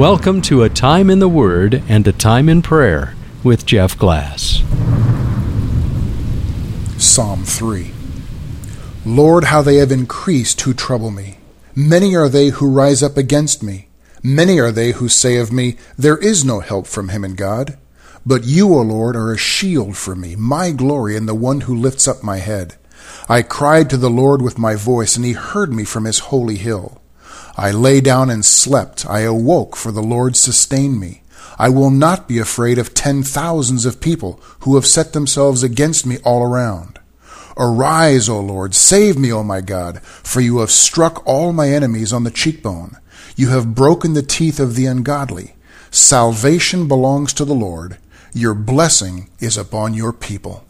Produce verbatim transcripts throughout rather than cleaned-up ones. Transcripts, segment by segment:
Welcome to A Time in the Word and A Time in Prayer with Jeff Glass. Psalm three. Lord, how they have increased who trouble me. Many are they who rise up against me. Many are they who say of me, there is no help from him in God. But you, O Lord, are a shield for me, my glory, and the one who lifts up my head. I cried to the Lord with my voice, and he heard me from his holy hill. I lay down and slept. I awoke, for the Lord sustained me. I will not be afraid of ten thousands of people who have set themselves against me all around. Arise, O Lord, save me, O my God, for you have struck all my enemies on the cheekbone. You have broken the teeth of the ungodly. Salvation belongs to the Lord. Your blessing is upon your people.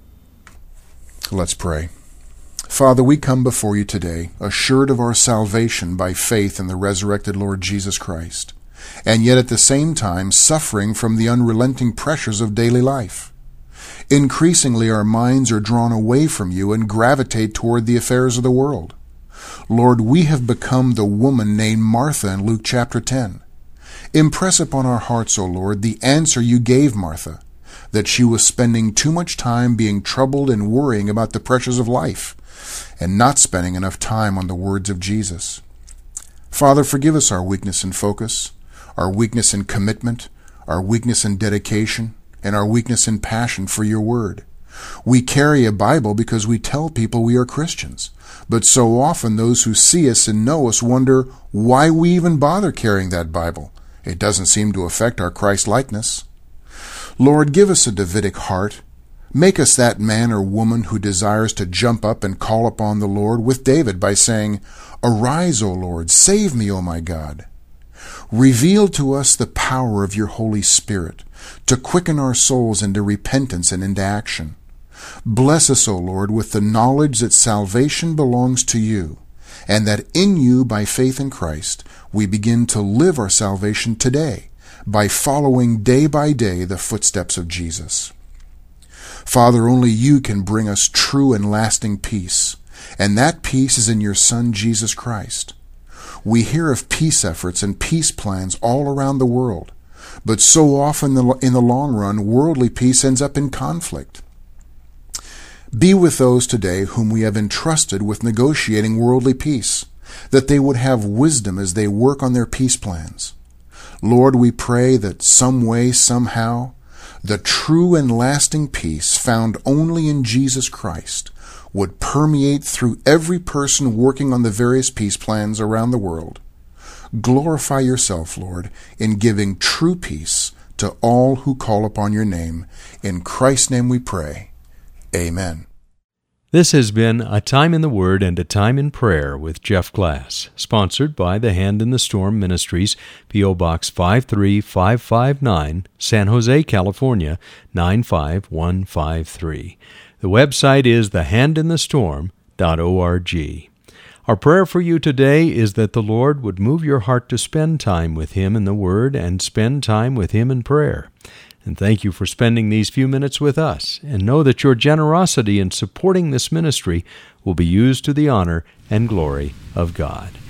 Let's pray. Father, we come before you today, assured of our salvation by faith in the resurrected Lord Jesus Christ, and yet at the same time suffering from the unrelenting pressures of daily life. Increasingly our minds are drawn away from you and gravitate toward the affairs of the world. Lord, we have become the woman named Martha in Luke chapter ten. Impress upon our hearts, O Lord, the answer you gave Martha, that she was spending too much time being troubled and worrying about the pressures of life, and not spending enough time on the words of Jesus. Father, forgive us our weakness in focus, our weakness in commitment, our weakness in dedication, and our weakness in passion for your word. We carry a Bible because we tell people we are Christians, but so often those who see us and know us wonder why we even bother carrying that Bible. It doesn't seem to affect our Christ-likeness. Lord, give us a Davidic heart. Make us that man or woman who desires to jump up and call upon the Lord with David by saying, Arise, O Lord, save me, O my God. Reveal to us the power of your Holy Spirit to quicken our souls into repentance and into action. Bless us, O Lord, with the knowledge that salvation belongs to you, and that in you, by faith in Christ, we begin to live our salvation today by following day by day the footsteps of Jesus. Father, only you can bring us true and lasting peace, and that peace is in your Son, Jesus Christ. We hear of peace efforts and peace plans all around the world, but so often in the long run, worldly peace ends up in conflict. Be with those today whom we have entrusted with negotiating worldly peace, that they would have wisdom as they work on their peace plans. Lord, we pray that some way, somehow, the true and lasting peace found only in Jesus Christ would permeate through every person working on the various peace plans around the world. Glorify yourself, Lord, in giving true peace to all who call upon your name. In Christ's name we pray. Amen. This has been A Time in the Word and A Time in Prayer with Jeff Glass, sponsored by the Hand in the Storm Ministries, P O. Box five three five five nine, San Jose, California, nine five one five three. The website is the hand in the storm dot org. Our prayer for you today is that the Lord would move your heart to spend time with Him in the Word and spend time with Him in prayer. And thank you for spending these few minutes with us, and know that your generosity in supporting this ministry will be used to the honor and glory of God.